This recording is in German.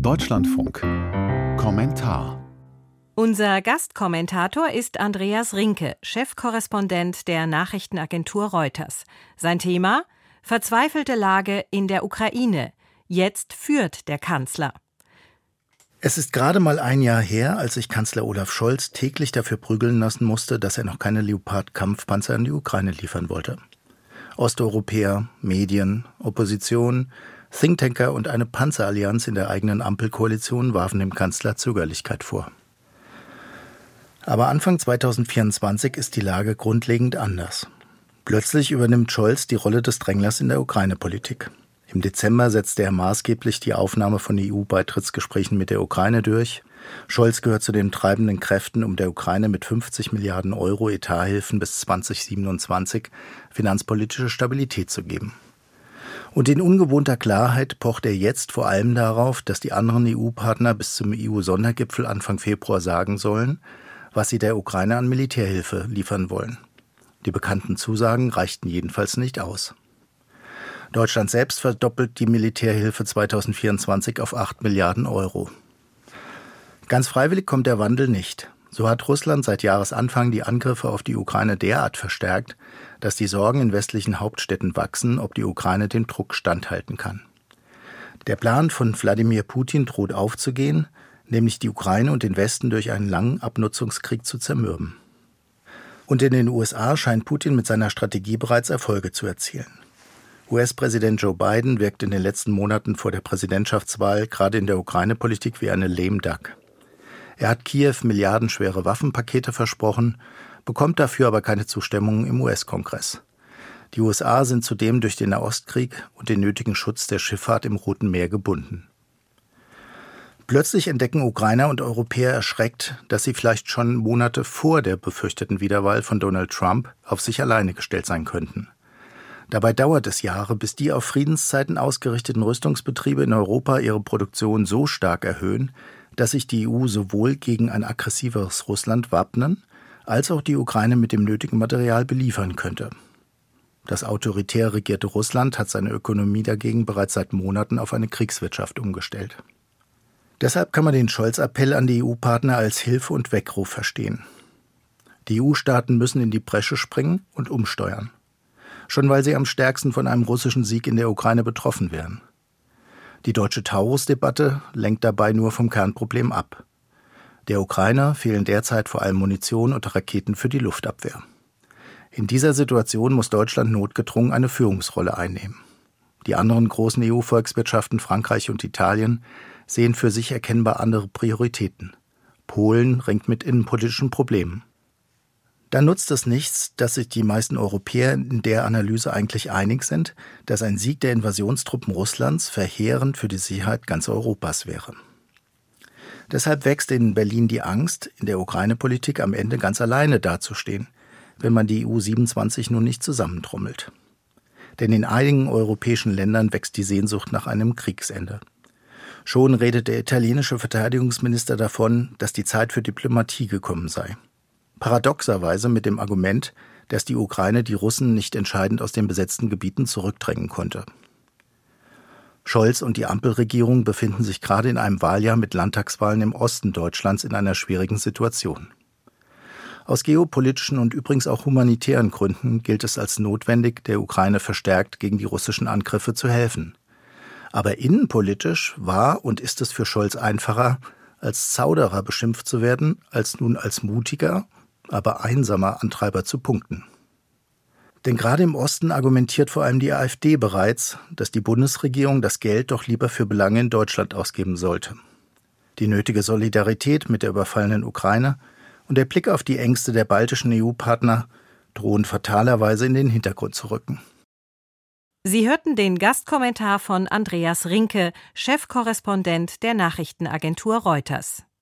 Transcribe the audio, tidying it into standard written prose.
Deutschlandfunk. Kommentar. Unser Gastkommentator ist Andreas Rinke, Chefkorrespondent der Nachrichtenagentur Reuters. Sein Thema: verzweifelte Lage in der Ukraine. Jetzt führt der Kanzler. Es ist gerade mal ein Jahr her, als sich Kanzler Olaf Scholz täglich dafür prügeln lassen musste, dass er noch keine Leopard-Kampfpanzer an die Ukraine liefern wollte. Osteuropäer, Medien, Opposition, Thinktanker und eine Panzerallianz in der eigenen Ampelkoalition warfen dem Kanzler Zögerlichkeit vor. Aber Anfang 2024 ist die Lage grundlegend anders. Plötzlich übernimmt Scholz die Rolle des Dränglers in der Ukraine-Politik. Im Dezember setzte er maßgeblich die Aufnahme von EU-Beitrittsgesprächen mit der Ukraine durch. Scholz gehört zu den treibenden Kräften, um der Ukraine mit 50 Milliarden Euro Etathilfen bis 2027 finanzpolitische Stabilität zu geben. Und in ungewohnter Klarheit pocht er jetzt vor allem darauf, dass die anderen EU-Partner bis zum EU-Sondergipfel Anfang Februar sagen sollen, was sie der Ukraine an Militärhilfe liefern wollen. Die bekannten Zusagen reichten jedenfalls nicht aus. Deutschland selbst verdoppelt die Militärhilfe 2024 auf 8 Milliarden Euro. Ganz freiwillig kommt der Wandel nicht. So hat Russland seit Jahresanfang die Angriffe auf die Ukraine derart verstärkt, dass die Sorgen in westlichen Hauptstädten wachsen, ob die Ukraine dem Druck standhalten kann. Der Plan von Wladimir Putin droht aufzugehen, nämlich die Ukraine und den Westen durch einen langen Abnutzungskrieg zu zermürben. Und in den USA scheint Putin mit seiner Strategie bereits Erfolge zu erzielen. US-Präsident Joe Biden wirkt in den letzten Monaten vor der Präsidentschaftswahl gerade in der Ukraine-Politik wie eine lame duck. Er hat Kiew milliardenschwere Waffenpakete versprochen, bekommt dafür aber keine Zustimmung im US-Kongress. Die USA sind zudem durch den Nahostkrieg und den nötigen Schutz der Schifffahrt im Roten Meer gebunden. Plötzlich entdecken Ukrainer und Europäer erschreckt, dass sie vielleicht schon Monate vor der befürchteten Wiederwahl von Donald Trump auf sich alleine gestellt sein könnten. Dabei dauert es Jahre, bis die auf Friedenszeiten ausgerichteten Rüstungsbetriebe in Europa ihre Produktion so stark erhöhen, dass sich die EU sowohl gegen ein aggressiveres Russland wappnen, als auch die Ukraine mit dem nötigen Material beliefern könnte. Das autoritär regierte Russland hat seine Ökonomie dagegen bereits seit Monaten auf eine Kriegswirtschaft umgestellt. Deshalb kann man den Scholz-Appell an die EU-Partner als Hilfe und Weckruf verstehen. Die EU-Staaten müssen in die Bresche springen und umsteuern. Schon weil sie am stärksten von einem russischen Sieg in der Ukraine betroffen wären. Die deutsche Taurus-Debatte lenkt dabei nur vom Kernproblem ab. Der Ukraine fehlen derzeit vor allem Munition und Raketen für die Luftabwehr. In dieser Situation muss Deutschland notgedrungen eine Führungsrolle einnehmen. Die anderen großen EU-Volkswirtschaften Frankreich und Italien sehen für sich erkennbar andere Prioritäten. Polen ringt mit innenpolitischen Problemen. Dann nutzt es nichts, dass sich die meisten Europäer in der Analyse eigentlich einig sind, dass ein Sieg der Invasionstruppen Russlands verheerend für die Sicherheit ganz Europas wäre. Deshalb wächst in Berlin die Angst, in der Ukraine-Politik am Ende ganz alleine dazustehen, wenn man die EU 27 nun nicht zusammentrommelt. Denn in einigen europäischen Ländern wächst die Sehnsucht nach einem Kriegsende. Schon redet der italienische Verteidigungsminister davon, dass die Zeit für Diplomatie gekommen sei. Paradoxerweise mit dem Argument, dass die Ukraine die Russen nicht entscheidend aus den besetzten Gebieten zurückdrängen konnte. Scholz und die Ampelregierung befinden sich gerade in einem Wahljahr mit Landtagswahlen im Osten Deutschlands in einer schwierigen Situation. Aus geopolitischen und übrigens auch humanitären Gründen gilt es als notwendig, der Ukraine verstärkt gegen die russischen Angriffe zu helfen. Aber innenpolitisch war und ist es für Scholz einfacher, als Zauderer beschimpft zu werden, als nun als mutiger, aber einsamer Antreiber zu punkten. Denn gerade im Osten argumentiert vor allem die AfD bereits, dass die Bundesregierung das Geld doch lieber für Belange in Deutschland ausgeben sollte. Die nötige Solidarität mit der überfallenen Ukraine und der Blick auf die Ängste der baltischen EU-Partner drohen fatalerweise in den Hintergrund zu rücken. Sie hörten den Gastkommentar von Andreas Rinke, Chefkorrespondent der Nachrichtenagentur Reuters.